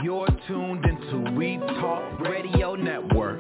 You're tuned into We Talk Radio Network.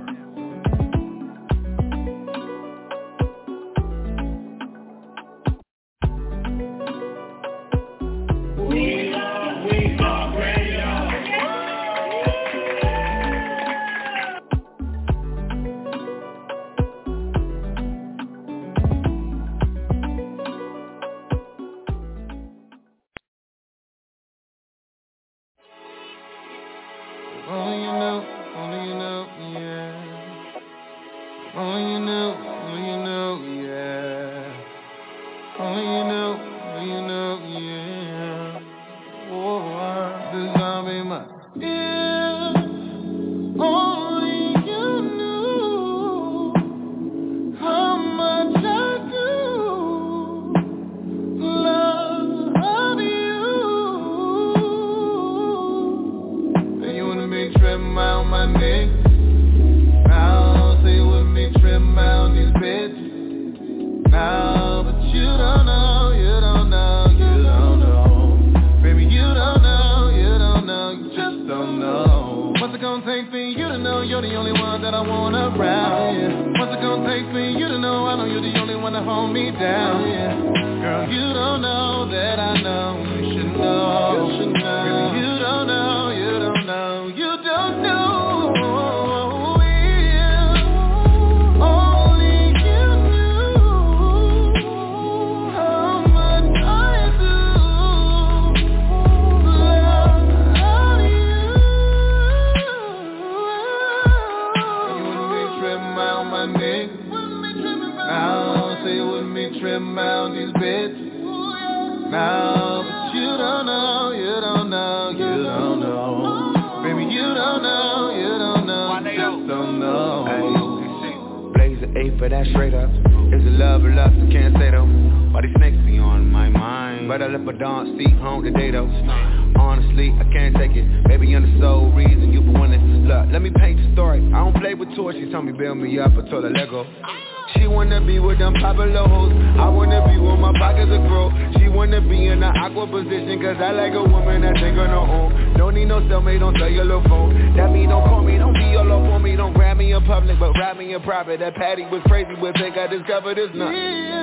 That Patty was crazy with think I discovered is not.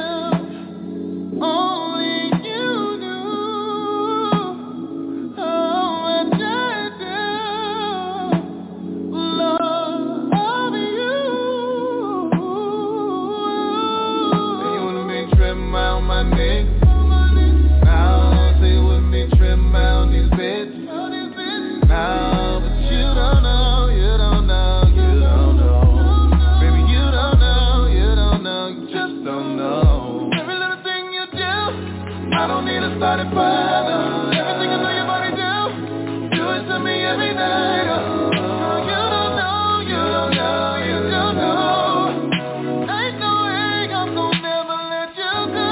Only you knew how much I do love you. You wanna be trim out my neck. Now say with me trim out these bits. Now but you don't know, you don't know. I don't need a starting fire. Everything I know your body do it to me every night. You don't know, you don't know, you don't know. Ain't no way I'm gonna never let you go.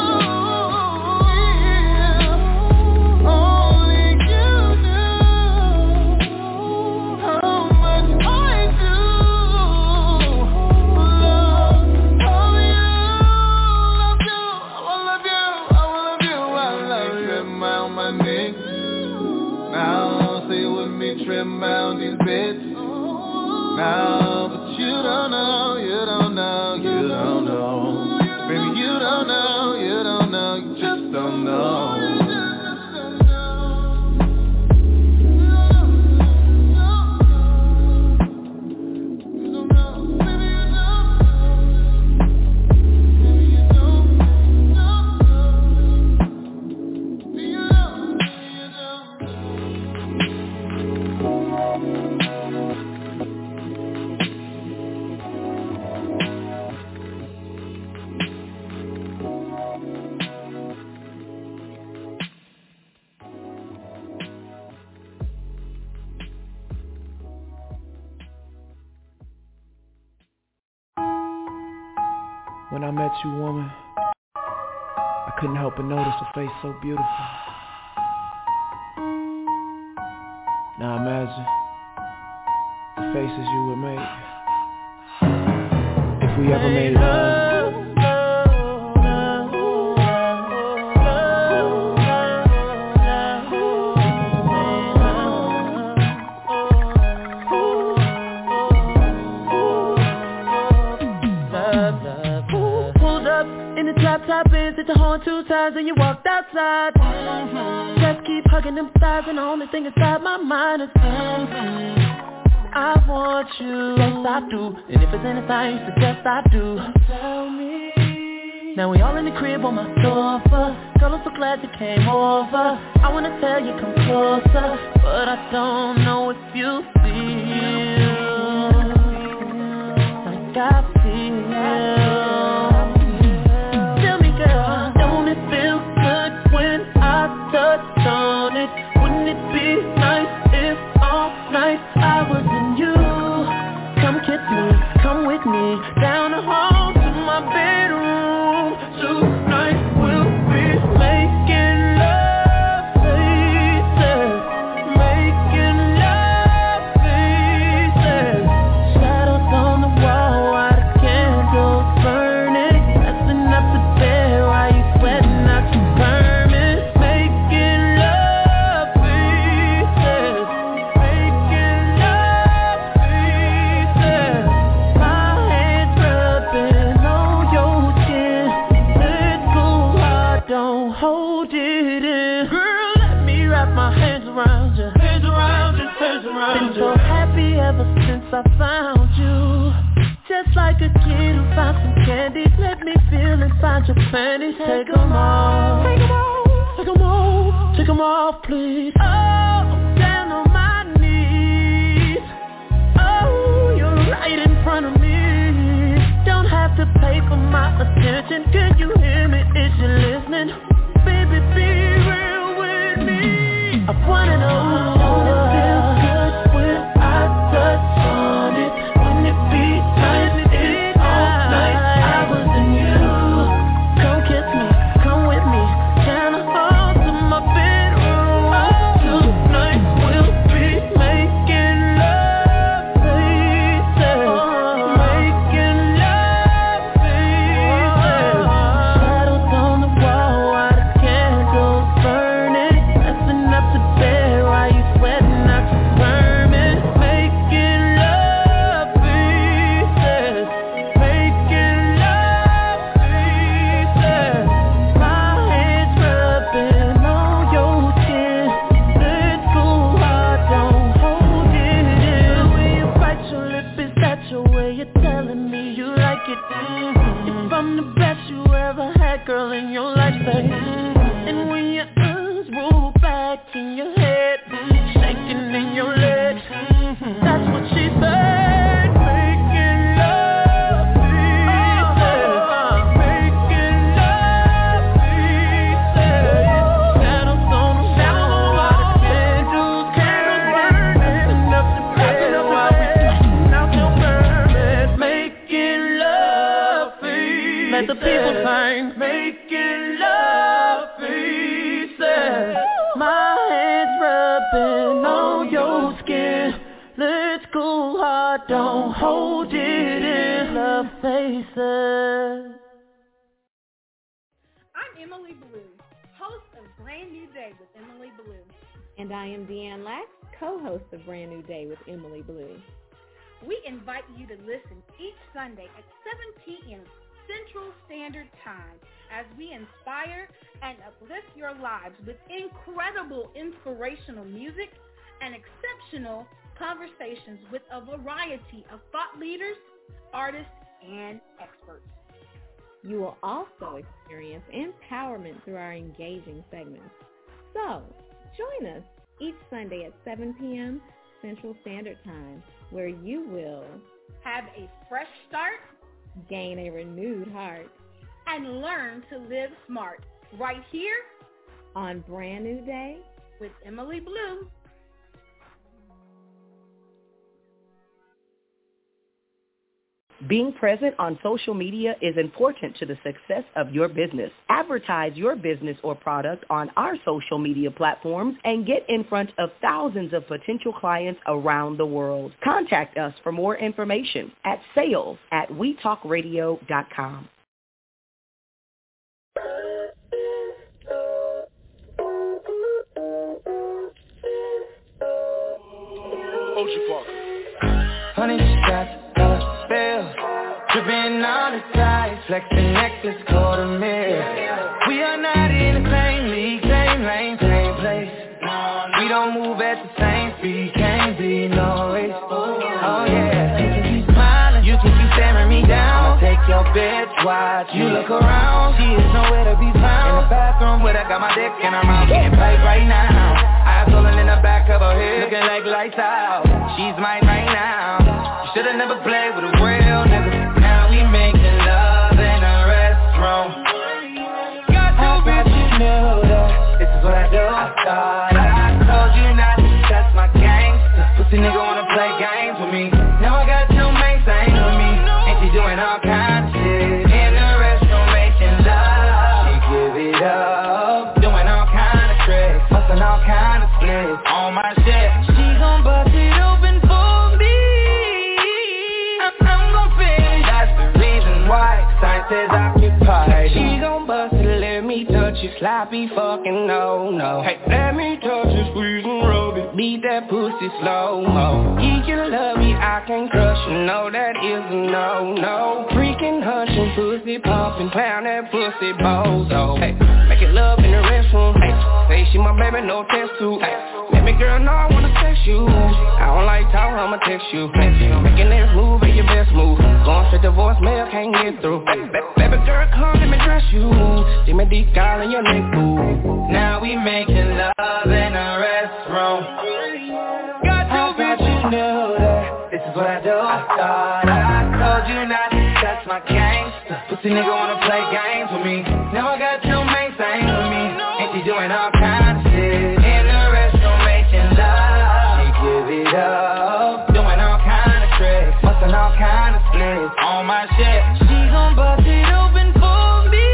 Yeah. Only you know how much I do love you. Now say with me trim out these bits. Now but you don't know, you don't know, you don't know. Baby you don't know, you don't know, you just don't know. When I met you, woman, I couldn't help but notice a face so beautiful. Now imagine the faces you would make if we ever made love. hit the horn 2 times and you walked outside. Just keep hugging them thighs and the only thing inside my mind is I want you. Yes, I do. And if it's anything you suggest, I do. Tell me. Now we all in the crib on my sofa. Girl, I'm so glad you came over. I wanna tell you come closer, but I don't know if you feel like I feel. Tell me, girl, don't it feel good when I touch on it? Wouldn't it be nice if all night I was in you? Come kiss me, come with me, down the hall to my bedroom. Tonight we'll be making love faces, making love faces. Shadows on the wall while the candles burning, messing up the bed while you sweating out your vermin. Making love faces, making love faces. My hands rubbing on your skin. Let's go hard, don't hold it in. Girl, let me wrap my hands around you. Hands around you, hands around you. Been so happy ever since I found you. Just like a kid who found some candy. Let me feel and find your panties. Take them off. Take them off. Take them off. Take them off, please. Oh, I'm down on my knees. Oh, you're right in front of me. Don't have to pay for my attention. Can you hear me? Is you listening? Baby, be real with me. I wanna know. Don't it feel good when I touch on it? Wouldn't it be nice if all night I was in you? Come kiss me, come with me, down the hall to my bedroom. Tonight we'll be making love faces, making love faces. Shadows on the wall while the candles burning, messing up the bed while you sweating out your vermin. Making love faces, making love faces. My hands rubbing on your skin. Let's go hard, don't hold it in. The way you bite your lip, is that your way of telling me you like it? If I'm the best you ever had, girl, in your life, say. And when your arms roll back in your head, shaking in your legs, that's what she said. Making love faces, making love faces. Shadows on the wall, candles burning, messing up the bed while we sweating out your vermin. Making love faces. Let the people sing. Making love faces. My hands rubbing on your skin. Let's go hard, don't hold it in. Love faces. I'm Emily Blue, host of Brand New Day with Emily Blue. And I am Deanne Lax, co-host of Brand New Day with Emily Blue. We invite you to listen each Sunday at 7 p.m. Central Standard Time as we inspire and uplift your lives with incredible inspirational music and exceptional conversations with a variety of thought leaders, artists, and experts. You will also experience empowerment through our engaging segments. So, join us each Sunday at 7 p.m. Central Standard Time, where you will have a fresh start, gain a renewed heart, and learn to live smart right here on Brand New Day with Emily Blue. Being present on social media is important to the success of your business. Advertise your business or product on our social media platforms and get in front of thousands of potential clients around the world. Contact us for more information at sales@wetalkradio.com. Ocean Parker. Honey, just got $1 bill, dripping on the ties. flexing necklace, call the mirror. We are not in the same league, same lane, same place. We don't move at the same speed, can't be no race. Oh yeah, you can keep smiling, you can keep staring me down. I'ma take your bitch, watch you look around. She is nowhere to be found. In the bathroom where I got my dick in her mouth, getting played right now. Eyes rolling in the back of her head, looking like lights out. She's mine right now. You should've never played with a real nigga. Now we making love in a restroom. Got two bitches, you know that this is what I do. I thought I told you not to touch my gangster. Pussy nigga wanna play games with me. Now I got two main things with me, and she doing all kinds of shit in the restroom making love. She give it up, doing all kind of tricks, busting all kind of splits on my shit. She gon' bust it open for me. I'm gon' finish. That's the reason why sign says occupied. She gon' bust it, let me touch it, sloppy fucking no. Hey, let me touch it, squeeze and rub it, beat that pussy slow-mo. He can love me, I can crush you, no, that is a no. Freaking hushing, pussy pumping, pound that pussy bozo. Hey, make it love in the restroom. Hey, say she my baby, no test tube. Hey, let me girl know I wanna text you. I don't like talk, I'ma text you. Hey, making this move ain't your best move. Going straight to voicemail, can't get through. Baby girl, come let me dress you. Give me deep in your neck, boo. Now we making love in a restroom. Got two bitches, you know that this is what I do. I thought I told you not to touch my gangster. Pussy nigga wanna play games with me. Now I got two main things with me, and she doing all kinds of shit in the restroom making love. She give it up, doing all kind of tricks, busting all kind of splits on my shit. She gon' bust it open for me.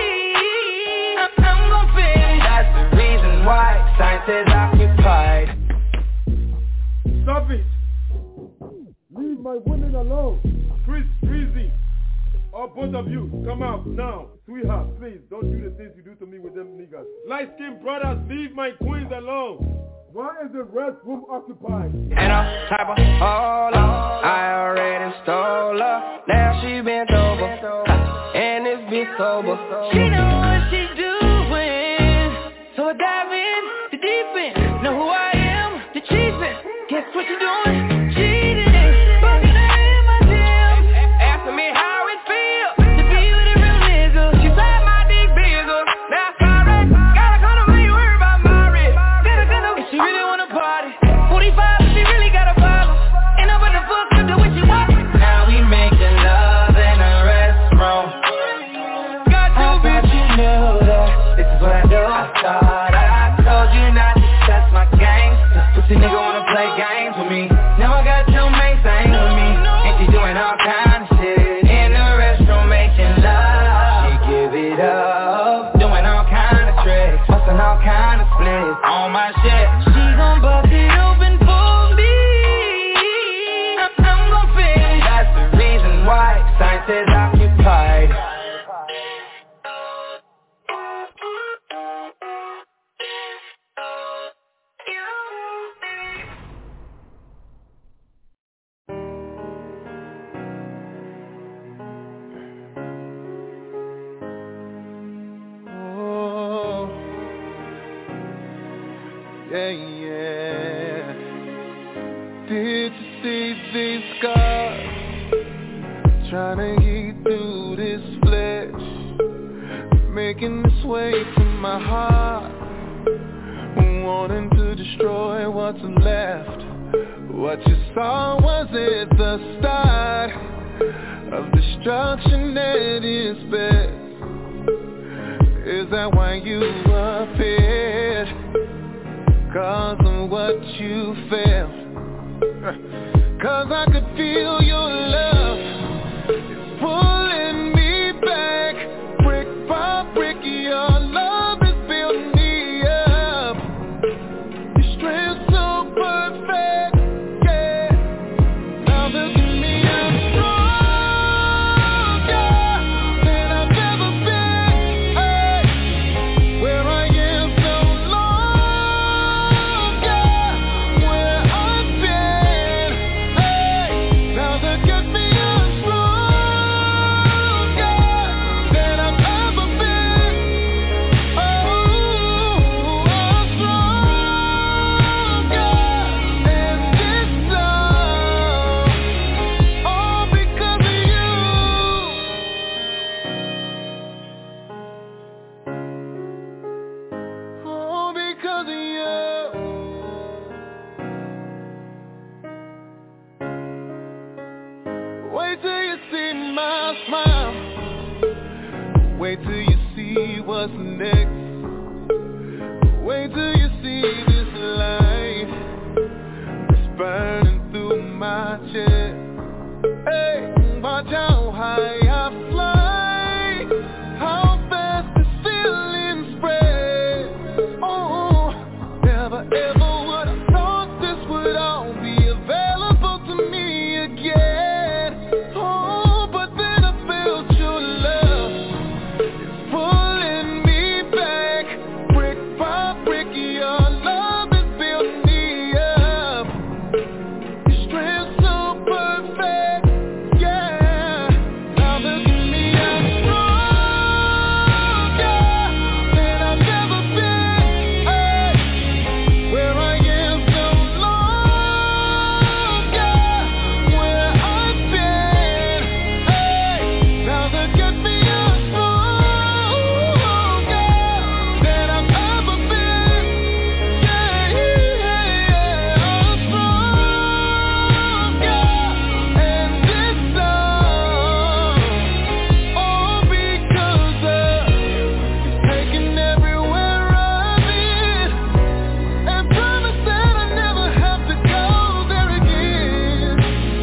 I'm gon' finish. That's the reason why sign says occupied. Stop it! Leave my women alone. Chris, Breezy, or both of you, come out now. Sweetheart, please, don't do the things you do to me with them niggas. Light-skinned brothers, leave my queens alone. Why is the restroom occupied? And I'm type of holler, I already stole her. Now she bent over, and this bitch sober. She know what she doing, so I dive in the deep end. Know who I am, the cheapest. Guess what you doing? Cheating, fucking her in my DMs, asking me how it feels to be with a real nigga. She said my dick bigger, now sorry, gotta come to me, worry about my wrist. If she really wanna party, 45 if she really got a problem, ain't nobody the fuck to do what she wants. Now we making love in a restroom. Got two bitches, you know that this is what I do. I thought I told you not to touch my gangster. Pussy nigga wanna play games with me. Now I got two main things with me, and she doing all kind of shit in the restroom making love. She give it up, doing all kind of tricks, busting all kind of splits on my shit. She gon' bust it open for me. I'm gon' finish. That's the reason why sign says occupied. Yeah. Did you see these scars? Trying to eat through this flesh, making its way to my heart, wanting to destroy what's left. What you saw was at the start of destruction at its best. Is that why you appeared? 'Cause of what you felt. 'Cause I could feel your love is pulling me back. Brick by brick, your love is building me up. Your strength's so perfect, yeah. Now look at me, I'm stronger than I've ever been, hey. Where I am so longer, where I've been, hey. Now look what's next. Wait till you see this light. It's burning through my chest. Hey, watch how high I fly, how fast this feeling spread. Oh, never ever would I thought this would all be available to me again. Oh, but then I felt your love. It's pulling me back, brick by brick. Your love is building me up. Your strength so perfect, yeah. Now look at me, I'm stronger than I've ever been. Hey, where I am so longer, where I've been. Hey, now look at me, I'm stronger than I've ever been. Yeah, I'm stronger, and this song, all because of taking everywhere I've been, and promise that I never have to go there again.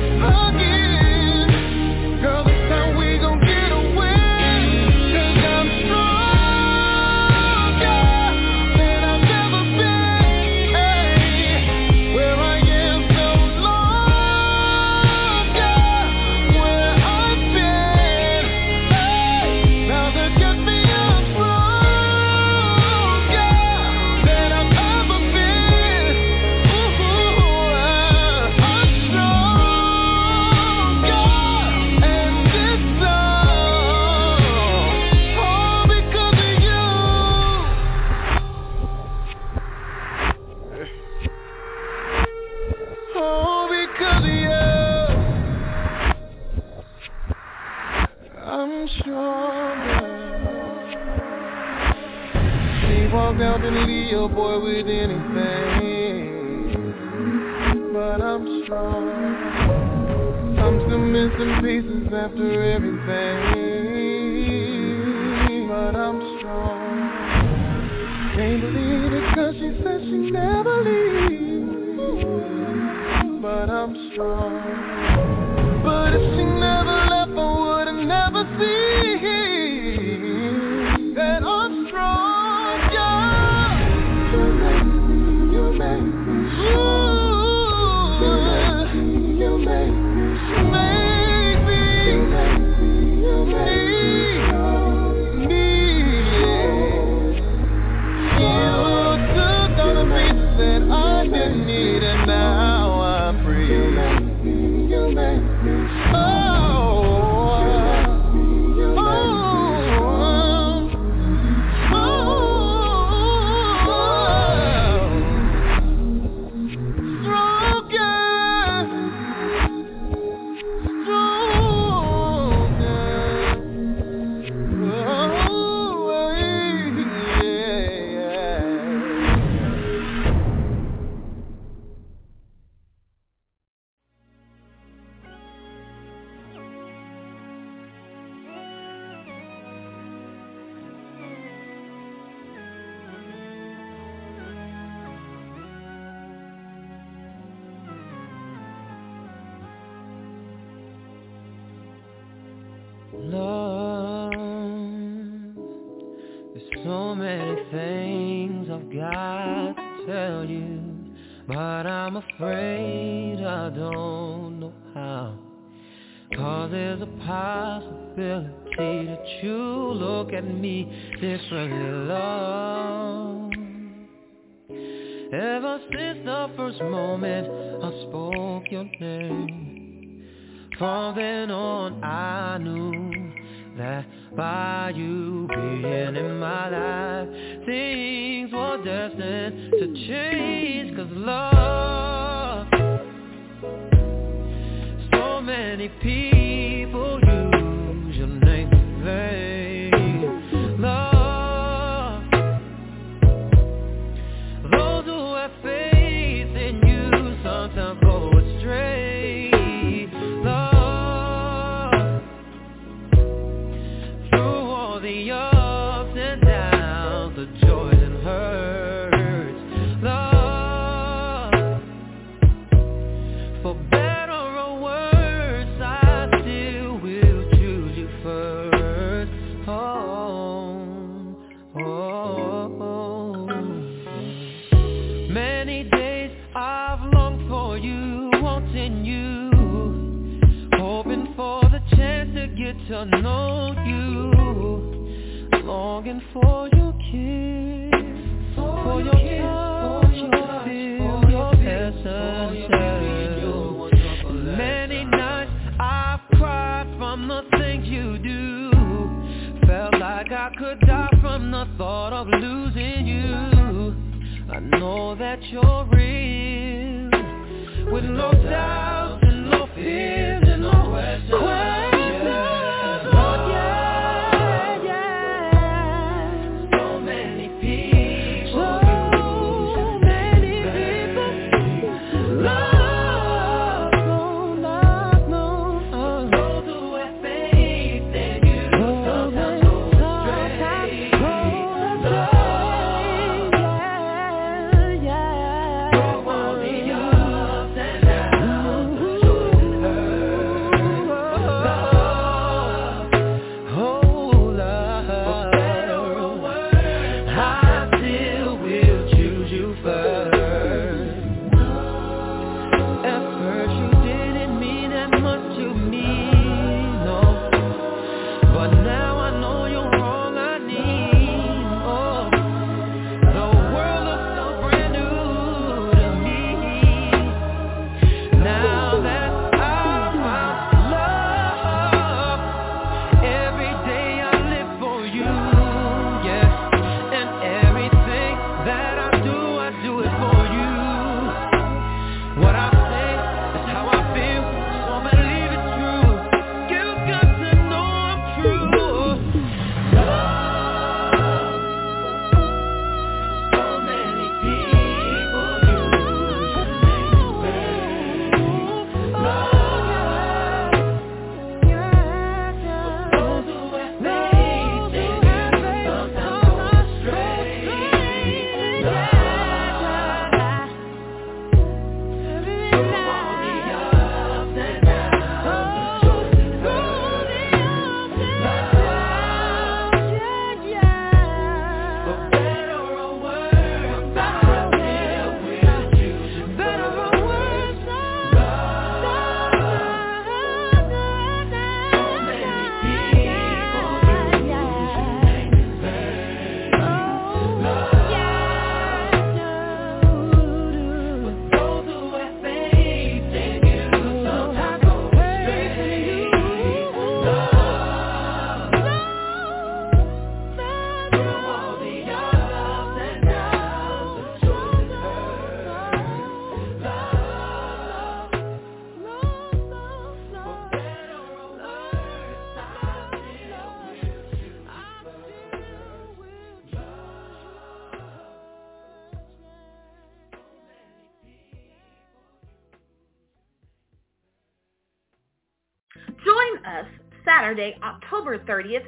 Girl, this time we gon' get away, 'cause I'm stronger than I've ever been. Hey, where I am so longer, where I've been. Hey, now look at me, I'm stronger than I've ever been. Ooh, I'm stronger, and this song, all because of you. All because of you. I'm stronger. She walked out and leave your boy with anything, but I'm strong. I'm still missing pieces after everything, but I'm strong. Can't believe it 'cause she said she never leaves, but I'm strong. But if she never left, I would've never seen that I'm strong, yeah. You make me strong. You make me strong. Make me. You make me strong. You took all the pieces that I didn't need, and now I'm free. You make me Love, there's so many things I've got to tell you, but I'm afraid I don't know how. 'Cause there's a possibility that you look at me differently, love. Ever since the first moment I spoke your name, from then on I knew that by you being in my life, things were destined to change. 'Cause love, so many people use your name in vain. Love, those who have faith in you sometimes go astray. Love, through all the ups and downs, to know you, longing for your kiss, for your touch, your feel, your essence. Many nights I've cried from the things you do, felt like I could die from the thought of losing you. I know that you're real, with no doubts and no fears and no questions. Join us Saturday, October 30th,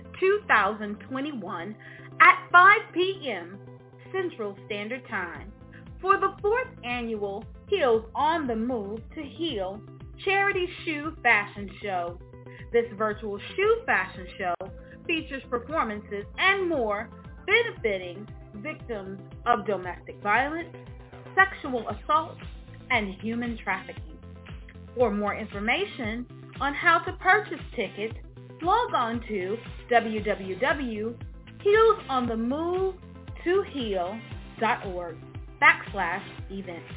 2021 at 5 p.m. Central Standard Time for the 4th annual Heels on the Move to Heal Charity Shoe Fashion Show. This virtual shoe fashion show features performances and more benefiting victims of domestic violence, sexual assault, and human trafficking. For more information on how to purchase tickets, log on to www.heelsonthemovetoheal.org/events.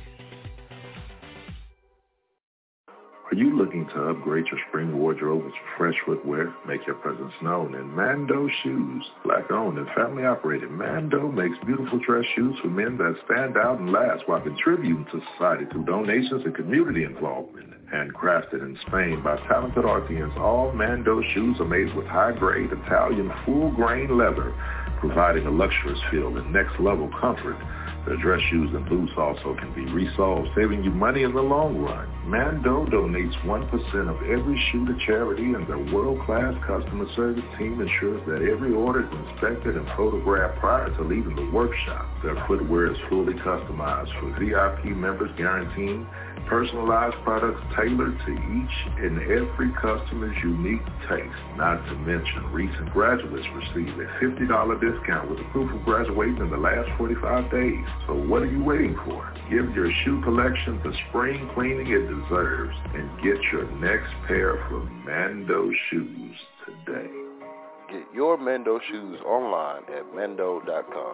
Are you looking to upgrade your spring wardrobe with fresh footwear? Make your presence known in Mando Shoes. Black-owned and family-operated, Mando makes beautiful dress shoes for men that stand out and last while contributing to society through donations and community involvement. Handcrafted in Spain by talented artisans, all Mando shoes are made with high-grade Italian full-grain leather, providing a luxurious feel and next-level comfort. Their dress shoes and boots also can be resold, saving you money in the long run. Mando donates 1% of every shoe to charity, and their world-class customer service team ensures that every order is inspected and photographed prior to leaving the workshop. Their footwear is fully customized for VIP members, guaranteeing personalized products tailored to each and every customer's unique taste. Not to mention, recent graduates receive a $50 discount with a proof of graduation in the last 45 days. So what are you waiting for? Give your shoe collection the spring cleaning it deserves. deserves and get your next pair from Mando Shoes today. Get your Mando shoes online at mando.com.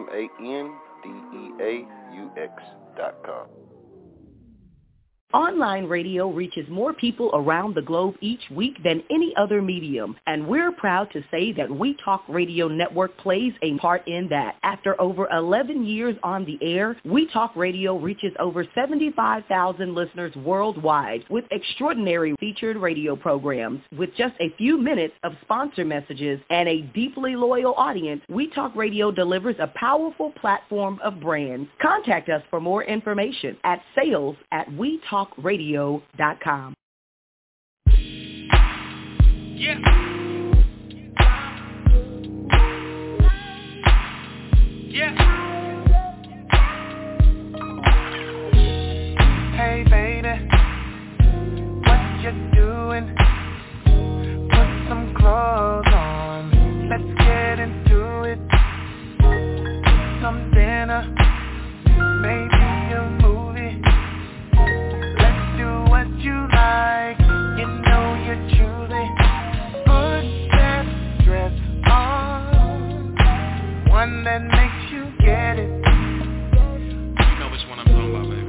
ManDeaux.com. Online radio reaches more people around the globe each week than any other medium, and we're proud to say that We Talk Radio Network plays a part in that. After over 11 years on the air, We Talk Radio reaches over 75,000 listeners worldwide with extraordinary featured radio programs. With just a few minutes of sponsor messages and a deeply loyal audience, We Talk Radio delivers a powerful platform of brands. Contact us for more information at sales@wetalkradio.com. Yeah. Yeah. Hey baby, what you doing? Put some clothes on, let's get into it. Some dinner, maybe a movie. Let's do what you like, you know you're choosing. Put that dress on, one that makes you get it. You know which one I'm talking about, baby.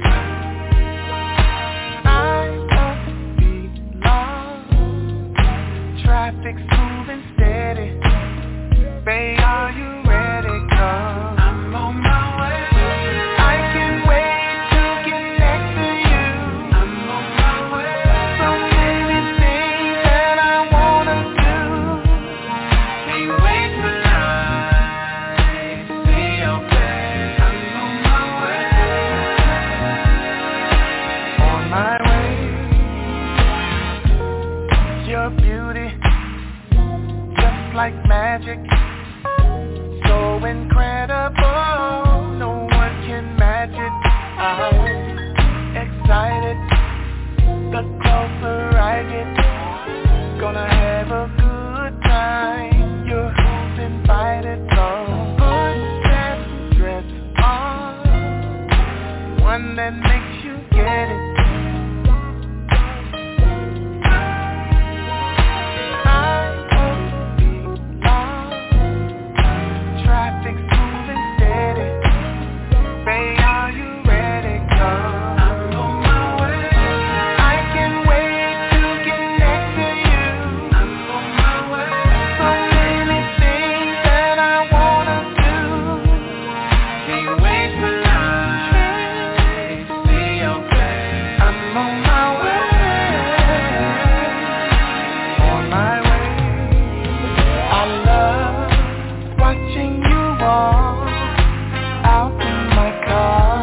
I won't be long, traffic's moving steady. Babe, are you ready? 'Cause I'm on my way. I can't wait to get next to you. I'm on my way. So many things that I wanna do. Can't wait tonight to see your face. I'm on my way. On my way. Your beauty, just like magic. So incredible, no one can match it. I'm excited, the closer I get. Gonna have a good time, you're who's invited. So put that dress on, one that makes you get it. Traffic's moving steady. Babe, are you ready? 'Cause I'm on my way. I can't wait to get next to you. I'm on my way. So many things that I wanna do. Can't wait tonight to see your face. I'm on my way. On my way. I love watching you walk out in my car.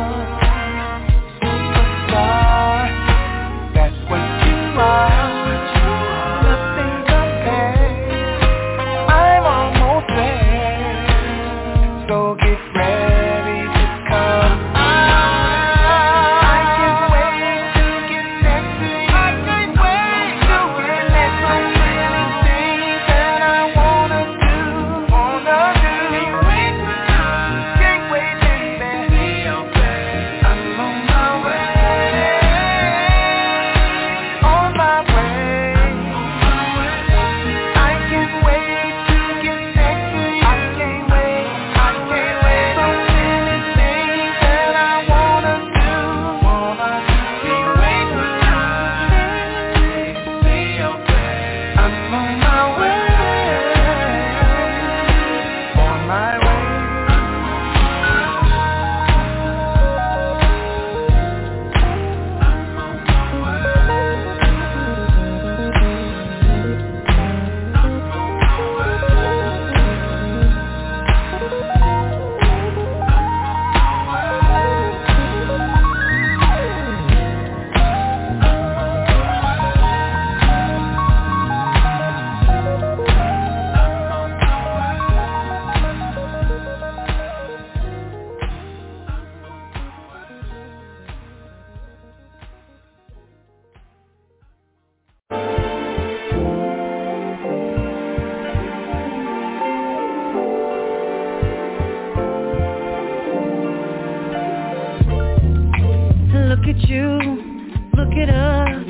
Superstar, that's what you are. Nothing compares. I'm almost there. So get ready to come. I can't wait to get next to you. I can't wait to get next to you. So many things that I wanna do. Can't wait tonight. Can't wait, baby. See your face. I'm on my way. On my way. I can't wait to get next to you. I can't wait. I can't wait. So many things that I wanna do. Can't wait tonight. See your face. I'm on my way. On my way. Look at you, look at us.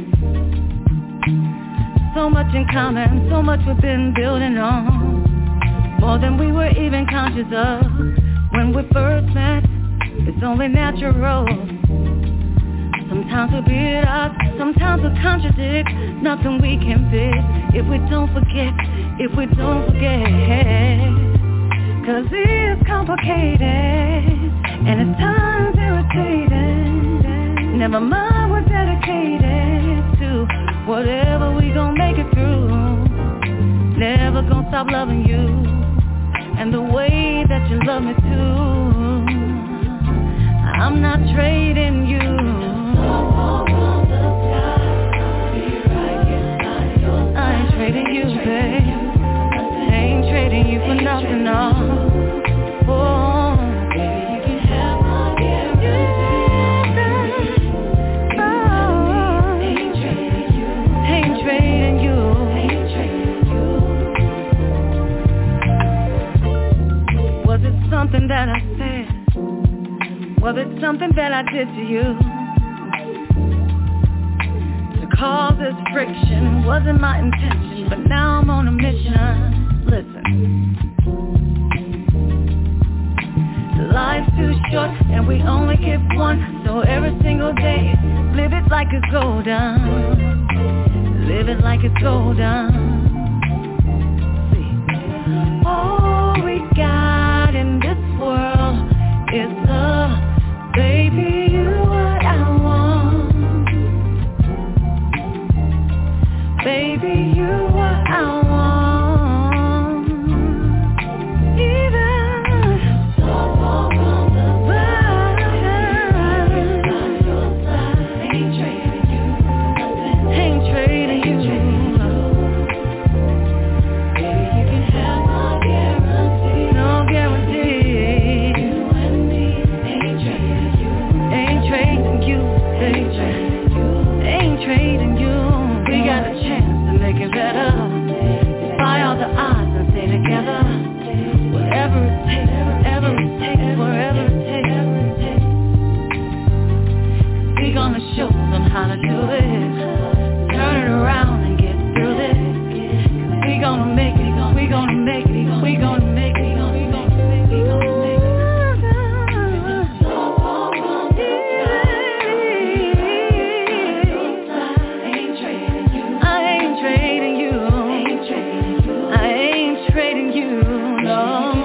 So much in common, so much we've been building on. More than we were even conscious of. When we first met, it's only natural. Sometimes we beat us, sometimes we contradict. Nothing we can fix if we don't forget, if we don't forget. Cause it's complicated, and at times irritating. Never mind, we're dedicated to whatever we gon' make it through. Never gon' stop loving you, and the way that you love me too. I'm not trading you. I ain't trading you, babe. Ain't trading you for nothing, no. Oh, baby, you can have my guarantee. Oh, ain't trading you. Ain't trading you. Ain't trading you. Was it something that I said? Was it something that I did to you? To cause this friction wasn't my intention, but now I'm on a mission. Listen, life's too short and we only get one, so every single day, live it like it's golden. Live it like it's golden. See, all we got in this world is love. Baby, you what I want. Baby, you what I want. How to do it, turn it around and get through this. We gonna make it, we gonna make it, we gonna make it, we gonna make it, we gonna make it. I ain't trading you, I ain't trading you, no.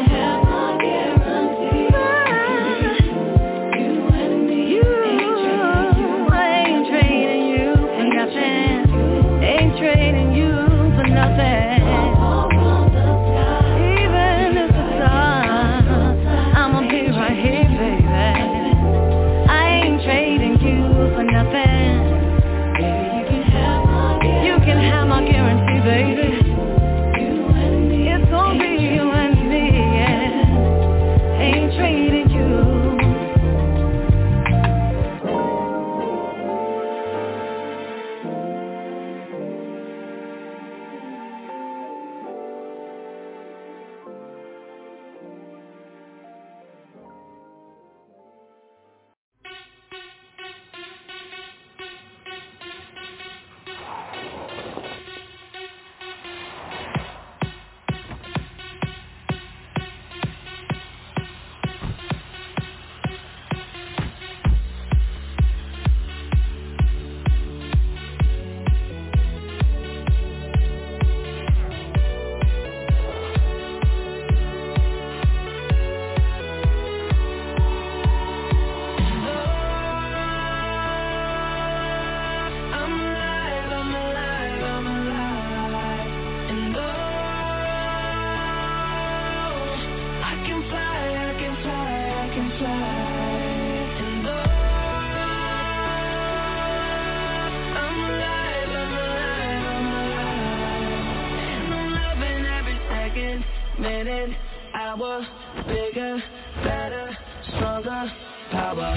Minute, hour, bigger, better, stronger, power.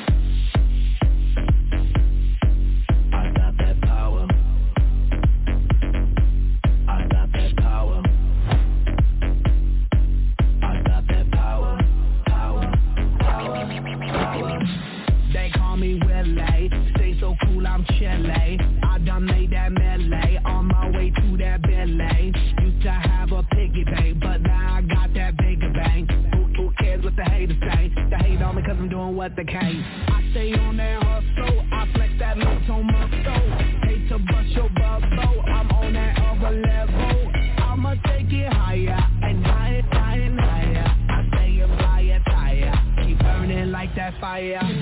I got that power. I got that power. I got that power. Power, power, power. They call me Willie, stay so cool. I'm Chile. I done made that melee on my way to that belly. Used to have a piggy bank, but now I got that bigger bank. Who cares what the haters say? They hate on me cause I'm doing what they can. I stay on that hustle, I flex that look on my soul. Hate to bust your bubble, I'm on that other level. I'ma take it higher and higher, higher and higher. I stay up higher, higher, keep burning like that fire. I'm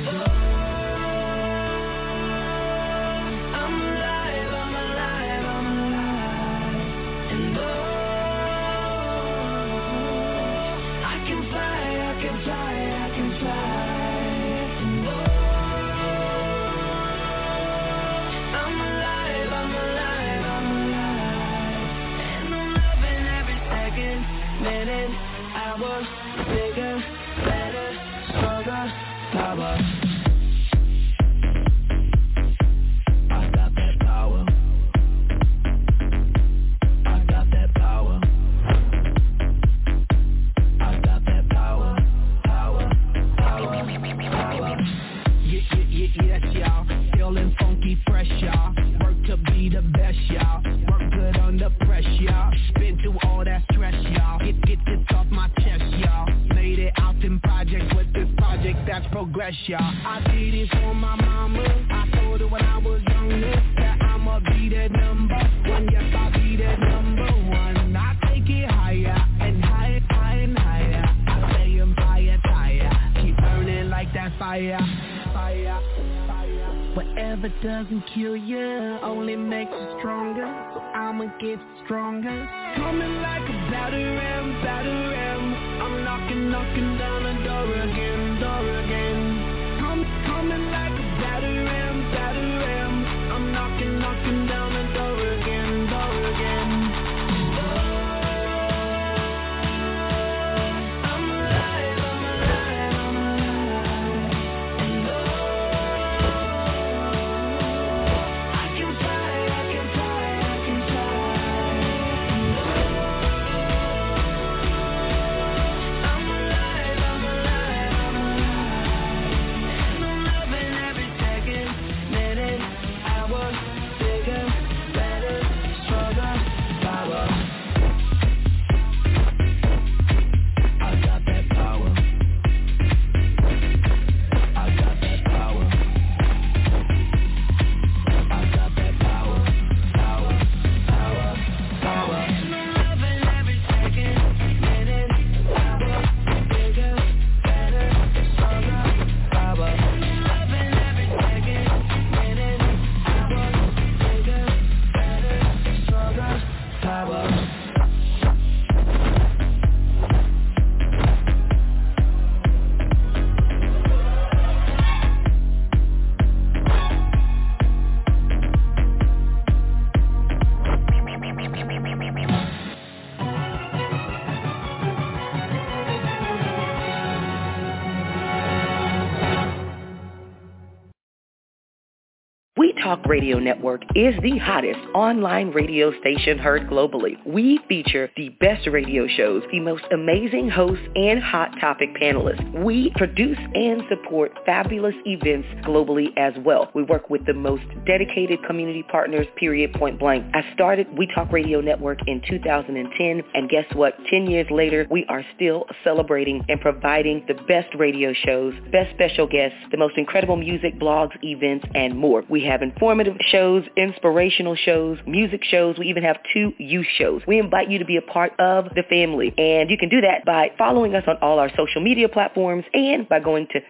alive, I'm alive, I'm alive. And I can fly, I can fly, I can fly. And I'm alive, I'm alive, I'm alive. And I'm loving every second, minute, hour, bigger, better, stronger, power. I got that power. I got that power. I got that power. Power, power, power. Yes, y'all. Feeling funky, fresh, y'all. Work to be the best, y'all. Work good under pressure, y'all. Been through all that stress, y'all. Get this off my chest, y'all. Made it out in projects with this project that's progress, y'all. I did it for my mama. I told her when I was younger that I'ma be that number one. Yes, I'll be that number one. I take it higher and higher, higher and higher. I stay on fire, higher. Keep burning like that fire, fire, fire. Whatever doesn't kill you only makes you stronger. So I'ma get stronger. Coming like a batter ram, batter ram. I'm knocking down the door again, door again. Coming like a batter ram, batter ram. I'm knocking down the door again, door again. I'm alive, I'm alive, I'm alive. And I can fly, I can fly, I can fly. I'm alive, I'm alive, I'm alive. And I'm loving every second, minute, hour, bigger, better, stronger, power. I got that power. I got that power. I got that power. Power, power, power. And I'm loving every second, minute, hour, bigger, better, stronger, power. And I'm loving every second, minute, hour, bigger, better, stronger, power. We Talk Radio Network is the hottest online radio station heard globally. We feature the best radio shows, the most amazing hosts, and hot topic panelists. We produce and support fabulous events globally as well. We work with the most dedicated community partners, period, point blank. I started We Talk Radio Network in 2010, and guess what? 10 years later, we are still celebrating and providing the best radio shows, best special guests, the most incredible music, blogs, events, and more. We have informative shows, inspirational shows, music shows. We even have 2 youth shows. We invite you to be a part of the family, and you can do that by following us on all our social media platforms and by going to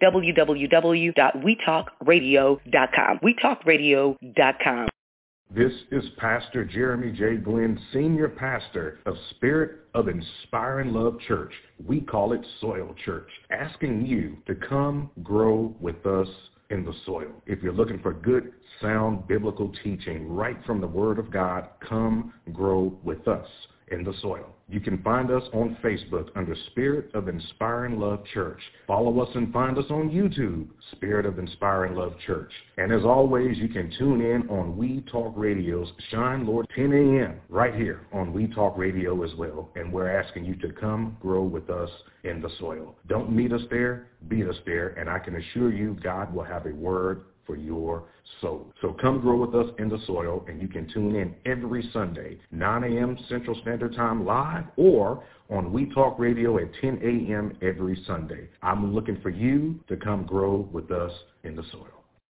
www.wetalkradio.com. wetalkradio.com. This is Pastor Jeremy J. Glenn, Senior Pastor of Spirit of Inspiring Love Church. We call it Soil Church, asking you to come grow with us in the soil. If you're looking for good, sound biblical teaching right from the Word of God, come grow with us in the soil. You can find us on Facebook under Spirit of Inspiring Love Church. Follow us and find us on YouTube, Spirit of Inspiring Love Church. And as always, you can tune in on We Talk Radio's Shine Lord 10 a.m. right here on We Talk Radio as well. And we're asking you to come grow with us in the soil. Don't meet us there, beat us there, and I can assure you God will have a word for your soul. So come grow with us in the soil, and you can tune in every Sunday, 9 a.m. Central Standard Time live, or on We Talk Radio at 10 a.m. every Sunday. I'm looking for you to come grow with us in the soil.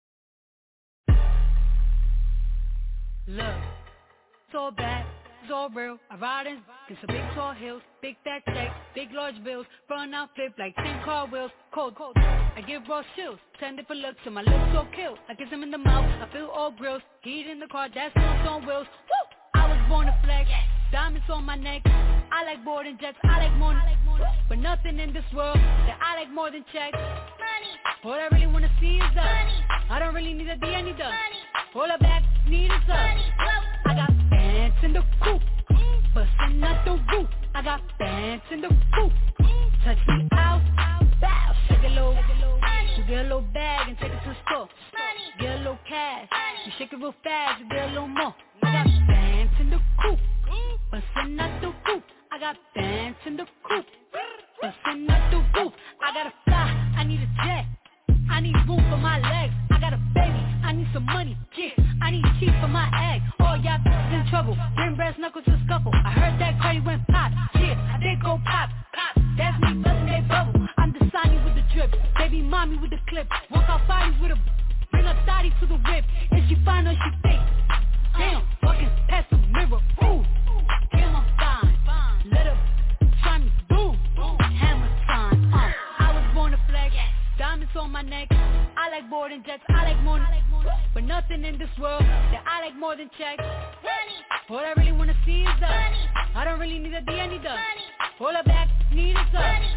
Look, it's all bad, it's all real. I ride in some big tall hills, big fat checks, big large bills, front out flip like 10 car wheels, cold. I give raw chills, 10 different looks, and my lips so kill. I kiss him in the mouth, I feel all grills, heat in the car, that's on wheels. Woo! I was born to flex, diamonds on my neck. I like boarding jets, I like more, but nothing in this world that I like more than checks. Money. All I really wanna see is the money. I don't really need a D, I need the all I back need is the I got bands in the coop, bustin' out the roof. I got bands in the coop. Touch me out, bow, shake a little, you get a little bag and take it to the store. Get a little cash, you shake it real fast, you get a little more. I got bands in the coop, bustin' out the roof. I got bands in the coop, bustin' out the roof. I gotta fly, I need a jet, I need room for my legs. I got a baby, I need some money, yeah. I need cheap for my egg. All y'all in trouble, bring brass knuckles to scuffle. I heard that Cardi went pop, yeah. I did go pop. That's me bustin' that bubble. I'm the Sonny with the drip, baby mommy with the clip. Walk out bodies with a bring a thotty to the whip. If she fine or she fake, damn, fucking pass the mirror. Ooh, damn, I'm fine. Let her try me, boom, hammer time. I was born to flex, diamonds on my neck. I like boarding jets, I like more, but nothing in this world that I like more than checks. All I really wanna see is the I don't really need a D, I need the all I back need is the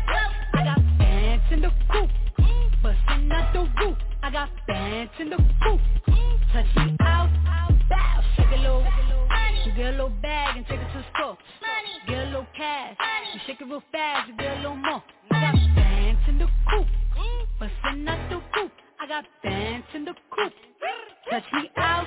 I got bands in the coop, bustin' out the roof. I got bands in the coop. Touch me out, bow, shake a little, you get a little bag and take it to the store. Get a little cash, you shake it real fast, you get a little more. I got bands in the coop, bustin' out the roof. I got bands in the coop. Touch me out,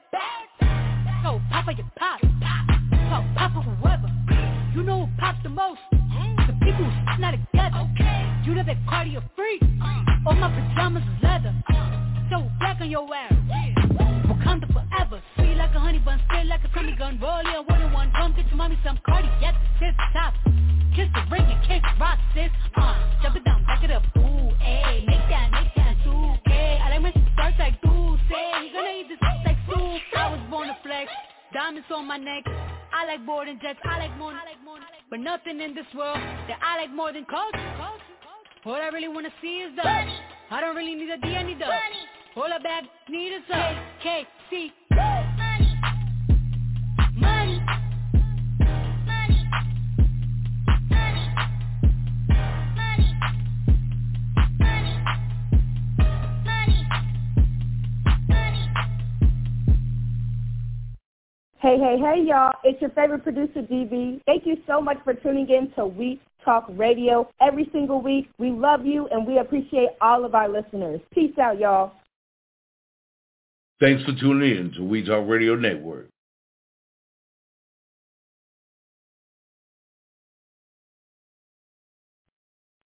yo, Papa, you pop. Oh, Papa, whoever. You know who pops the most? The people who sit not together. You know that Cardi a freak. All my pajamas is leather. So black on your ass. Wakanda forever. Sweet like a honey bun, straight like a crummy gun. Roll in one and one. Come get your mommy some Cardi. Yes, sis, top. Kiss the ring and kick rock, sis. Jump it down, back it up. Ooh, ayy, make that, too. Ayy, I like my starts like do say. He gonna eat this like soup. I was born to flex. Diamonds on my neck. I like boarding jets, I like more, but nothing in this world that I like more than culture. All I really wanna see is the I don't really need a D, I need the all I back need is a KC. Money. Hey, y'all. It's your favorite producer, DB. Thank you so much for tuning in to We Talk Radio every single week. We love you, and we appreciate all of our listeners. Peace out, y'all. Thanks for tuning in to We Talk Radio Network.